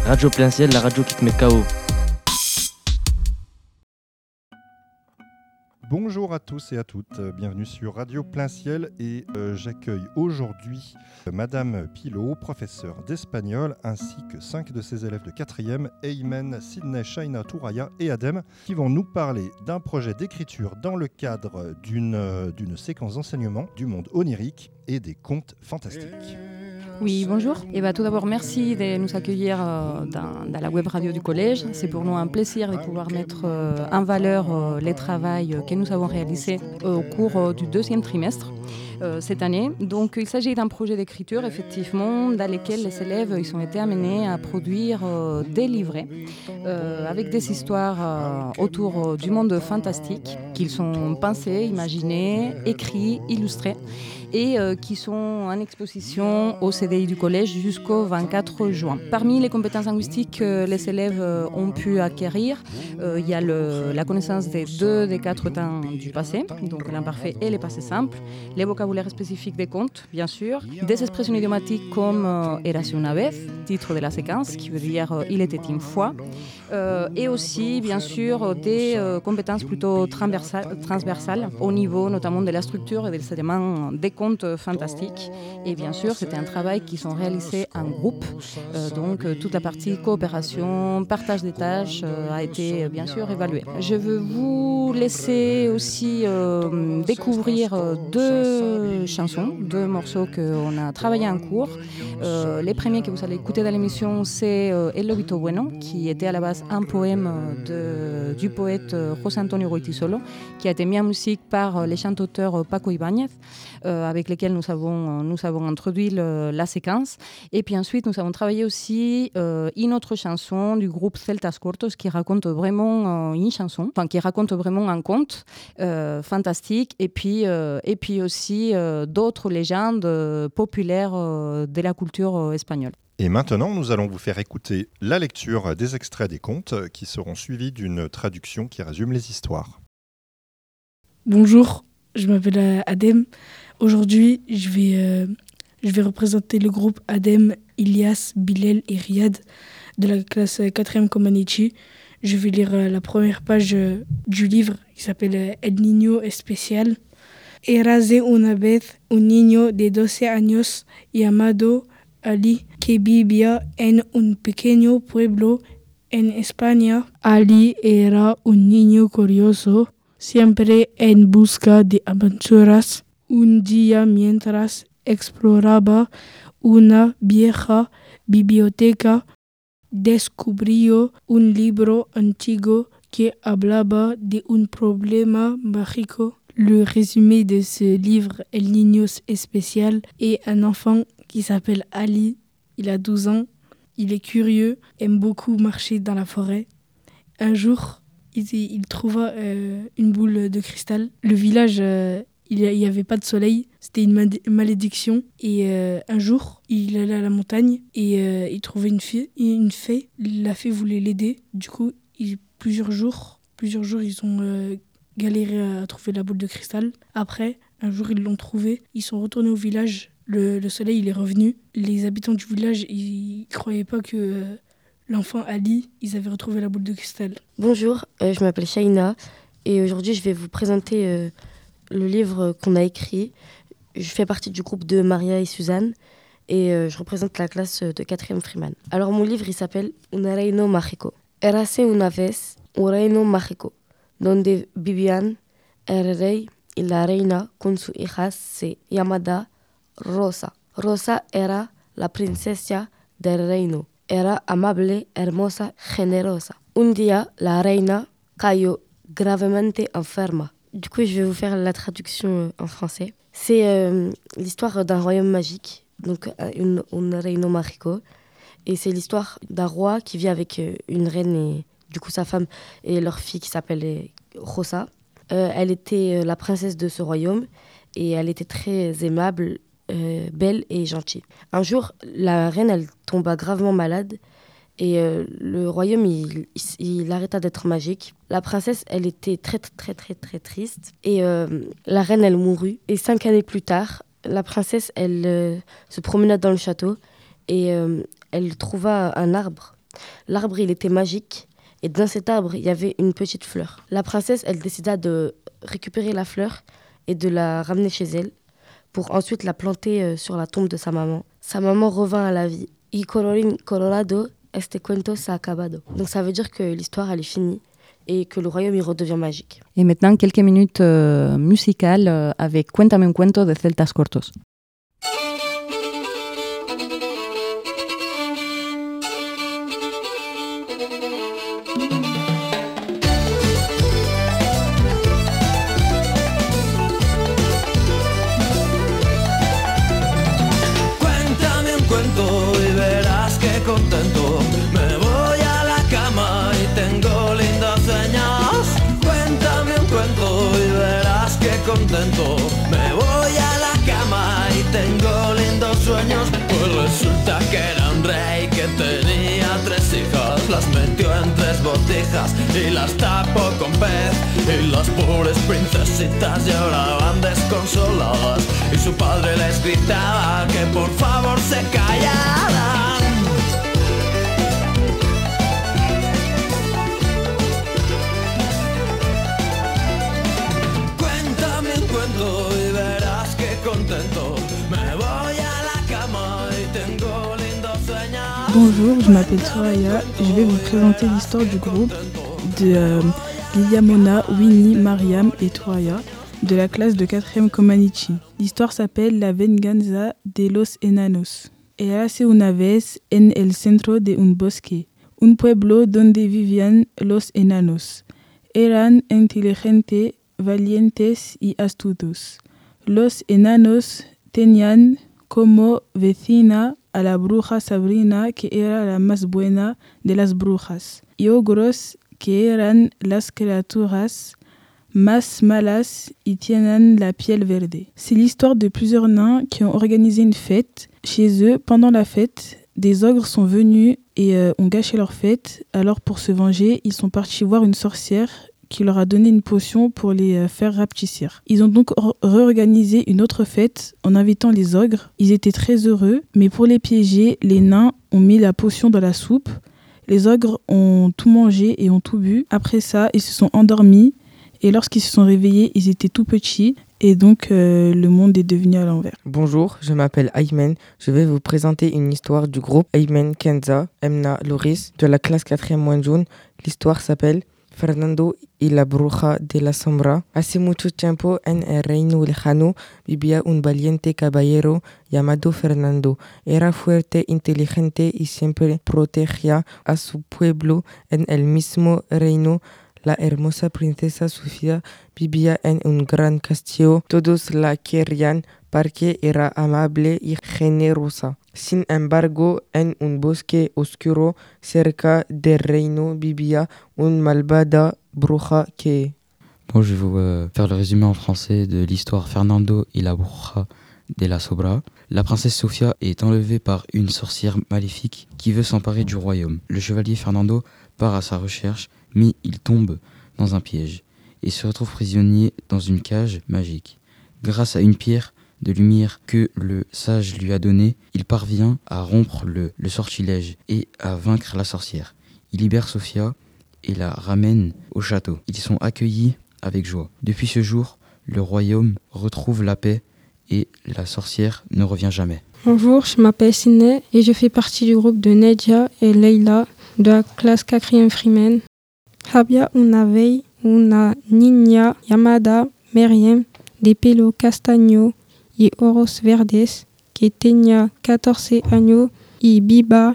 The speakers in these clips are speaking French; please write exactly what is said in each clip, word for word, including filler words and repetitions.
Radio Plein Ciel, la radio qui te met K O. Bonjour à tous et à toutes, bienvenue sur Radio Plein Ciel et euh, j'accueille aujourd'hui euh, Madame Pilot, professeure d'espagnol, ainsi que cinq de ses élèves de quatrième, Aymen, Sydney, Shaina, Touraya et Adem, qui vont nous parler d'un projet d'écriture dans le cadre d'une, euh, d'une séquence d'enseignement du monde onirique et des contes fantastiques. Oui, bonjour. Et bah, tout d'abord, merci de nous accueillir euh, dans, dans la web radio du collège. C'est pour nous un plaisir de pouvoir mettre euh, en valeur euh, les travaux que nous avons réalisés au cours euh, du deuxième trimestre euh, cette année. Donc, il s'agit d'un projet d'écriture, effectivement, dans lequel les élèves ils ont été amenés à produire euh, des livrets euh, avec des histoires euh, autour euh, du monde fantastique qu'ils sont pensés, imaginés, écrits, illustrés, et euh, qui sont en exposition au C D I du collège jusqu'au vingt-quatre juin. Parmi les compétences linguistiques que les élèves euh, ont pu acquérir, euh, il y a le, la connaissance des deux des quatre temps du passé, donc l'imparfait et les passés simples, les vocabulaires spécifiques des contes, bien sûr, des expressions idiomatiques comme euh, Érase una vez, titre de la séquence, qui veut dire euh, il était une fois, euh, et aussi, bien sûr, des euh, compétences plutôt transversales, transversales au niveau notamment de la structure et des éléments des contes fantastiques. Et bien sûr, c'était un travail qui sont réalisés en groupe. Euh, donc, euh, toute la partie coopération, partage des tâches euh, a été euh, bien sûr évaluée. Je veux vous laisser aussi euh, découvrir euh, deux chansons, deux morceaux qu'on a travaillés en cours. Euh, les premiers que vous allez écouter dans l'émission, c'est euh, El Lobito Bueno, qui était à la base un poème de, du poète euh, José Antonio Goytisolo, qui a été mis en musique par euh, les chanteurs Paco Ibáñez, euh, avec lesquels nous avons, nous avons introduit le, la séquence. Et puis ensuite, nous avons travaillé aussi euh, une autre chanson du groupe Celtas Cortos qui raconte vraiment euh, une chanson, enfin qui raconte vraiment un conte euh, fantastique, et puis, euh, et puis aussi euh, d'autres légendes euh, populaires euh, de la culture euh, espagnole. Et maintenant, nous allons vous faire écouter la lecture des extraits des contes qui seront suivis d'une traduction qui résume les histoires. Bonjour, je m'appelle Adem. Aujourd'hui, je vais, euh, je vais représenter le groupe Adem, Ilias, Bilal et Riyad de la classe quatrième Comanichi. Je vais lire euh, la première page euh, du livre qui s'appelle euh, El Niño Especial. Érase una vez un niño de doce años llamado Ali que vivía en un pequeño pueblo en España. Ali era un niño curioso, siempre en busca de aventuras. Un día, mientras exploraba una vieja biblioteca, descubrió un libro antiguo que hablaba de un problema mágico. Le résumé de ce livre, El Niño Especial, est un enfant qui s'appelle Ali. Il a douze ans, il est curieux, aime beaucoup marcher dans la forêt. Un jour, il, il trouva euh, une boule de cristal. Le village, euh, il n'y avait pas de soleil, c'était une mal- malédiction. Et euh, un jour, il allait à la montagne et euh, il trouvait une fée, une fée. La fée voulait l'aider. Du coup, il, plusieurs jours, plusieurs jours, ils ont euh, galéré à trouver la boule de cristal. Après, un jour, ils l'ont trouvée. Ils sont retournés au village. Le, le soleil, il est revenu. Les habitants du village, ils ne croyaient pas que euh, l'enfant Ali, ils avaient retrouvé la boule de cristal. Bonjour, euh, je m'appelle Shaina et aujourd'hui, je vais vous présenter euh, le livre qu'on a écrit. Je fais partie du groupe de Maria et Suzanne et euh, je représente la classe de quatrième Freeman. Alors, mon livre, il s'appelle Un reino mágico. Érase una vez un reino mágico, donde vivían el rey y la reina con su hija se llamada Rosa. Rosa era la princesa del reino. Era amable, hermosa, generosa. Un día, la reina cayó gravemente enferma. Du coup, je vais vous faire la traduction en français. C'est euh, l'histoire d'un royaume magique, donc un, un reino mágico. Et c'est l'histoire d'un roi qui vit avec une reine et du coup sa femme et leur fille qui s'appelle Rosa. Euh, elle était la princesse de ce royaume et elle était très aimable, Euh, belle et gentille. Un jour, la reine, elle tomba gravement malade et euh, le royaume, il, il, il arrêta d'être magique. La princesse, elle était très, très, très, très triste et euh, la reine, elle mourut. Et cinq années plus tard, la princesse, elle euh, se promena dans le château et euh, elle trouva un arbre L'arbre, il était magique. Et dans cet arbre, il y avait une petite fleur. La princesse, elle décida de récupérer la fleur et de la ramener chez elle pour ensuite la planter euh, sur la tombe de sa maman. Sa maman revint à la vie. Y colorin colorado, este cuento se ha acabado. Donc ça veut dire que l'histoire, elle est finie et que le royaume, il redevient magique. Et maintenant, quelques minutes euh, musicales euh, avec Cuéntame un cuento de Celtas Cortos. Contento, me voy a la cama y tengo lindos sueños. Pues resulta que era un rey que tenía tres hijas, las metió en tres botijas y las tapó con pez. Y las pobres princesitas lloraban desconsoladas y su padre les gritaba que por favor se callaran. Y verás que contento, me voy a la cama y tengo lindos sueños. Bonjour, je m'appelle Soraya et je vais vous présenter l'histoire du groupe de euh, Liliamona, Winnie, Mariam et Touraya de la classe de quatrième Comanichi. L'histoire s'appelle La venganza de los enanos. Érase una vez en el centro de un bosque, un pueblo donde vivían los enanos. Eran inteligentes, valientes y astutos. Los enanos tenían como vecina a la bruja Sabrina, que era la más buena de las brujas, y ogros, que eran las criaturas más malas y tienen la piel verde. C'est l'histoire de plusieurs nains qui ont organisé une fête. Chez eux, pendant la fête, des ogres sont venus et euh, ont gâché leur fête. Alors pour se venger, ils sont partis voir une sorcière qui leur a donné une potion pour les faire rapetissir. Ils ont donc réorganisé une autre fête en invitant les ogres. Ils étaient très heureux, mais pour les piéger, les nains ont mis la potion dans la soupe. Les ogres ont tout mangé et ont tout bu. Après ça, ils se sont endormis et lorsqu'ils se sont réveillés, ils étaient tout petits et donc euh, le monde est devenu à l'envers. Bonjour, je m'appelle Aymen. Je vais vous présenter une histoire du groupe Aymen, Kenza, Emna, Loris de la classe quatrième Wanjun. L'histoire s'appelle Fernando y la bruja de la sombra. Hace mucho tiempo en el reino lejano vivía un valiente caballero llamado Fernando. Era fuerte, inteligente y siempre protegía a su pueblo. En el mismo reino, la hermosa princesa Sofía vivía en un gran castillo. Todos la querían porque era amable y generosa. Sin embargo, en un bosque oscuro cerca del reino vivía una malvada bruja que... Bon, je vais vous euh, faire le résumé en français de l'histoire Fernando y la bruja de la Sobra. La princesse Sofia est enlevée par une sorcière maléfique qui veut s'emparer du royaume. Le chevalier Fernando part à sa recherche, mais il tombe dans un piège et se retrouve prisonnier dans une cage magique. Grâce à une pierre de lumière que le sage lui a donnée, il parvient à rompre le, le sortilège et à vaincre la sorcière. Il libère Sofia et la ramène au château. Ils sont accueillis avec joie. Depuis ce jour, le royaume retrouve la paix et la sorcière ne revient jamais. Bonjour, je m'appelle Siné et je fais partie du groupe de Nedia et Leila de la classe quatrième Freeman. Había una vez una niña llamada Meriem de pelo castaño y ojos verdes que tenía catorce años y viva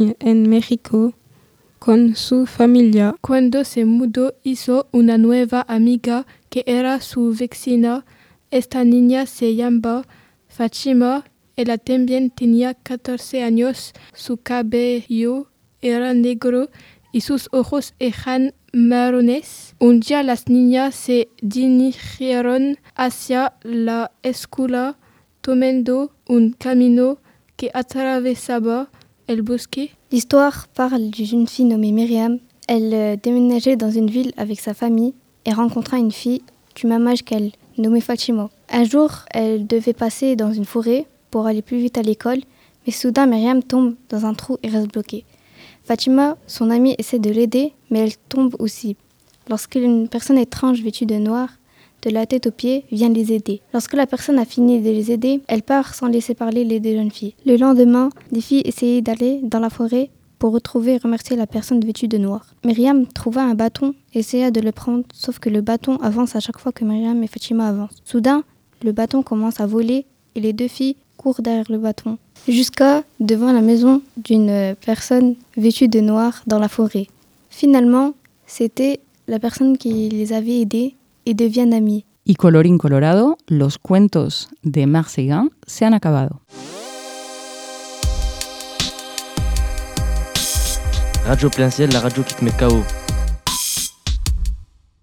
en México con su familia. Cuando se mudó hizo una nueva amiga que era su vecina. Esta niña se llama Fatima. Ella también tenía catorce años. Su cabello era negro y sus ojos eran marrones. Un día las niñas se dirigieron hacia la escuela tomando un camino que atravesaba el bosque. L'histoire parle d'une jeune fille nommée Myriam. Elle euh, déménageait dans une ville avec sa famille et rencontra une fille du même âge qu'elle, nommée Fatima. Un jour, elle devait passer dans une forêt pour aller plus vite à l'école, mais soudain Myriam tombe dans un trou et reste bloquée. Fatima, son amie, essaie de l'aider, mais elle tombe aussi. Lorsqu'une personne étrange vêtue de noir, de la tête aux pieds, vient les aider. Lorsque la personne a fini de les aider, elle part sans laisser parler les deux jeunes filles. Le lendemain, les filles essayaient d'aller dans la forêt pour retrouver et remercier la personne vêtue de noir. Myriam trouva un bâton et essaya de le prendre, sauf que le bâton avance à chaque fois que Myriam et Fatima avancent. Soudain, le bâton commence à voler et les deux filles courent derrière le bâton, jusqu'à devant la maison d'une personne vêtue de noir dans la forêt. Finalement, c'était la personne qui les avait aidées et deviennent amis. Y colorín colorado, los cuentos de Marc Séguin se han acabado. Radio Plein Ciel, la radio qui te met K O.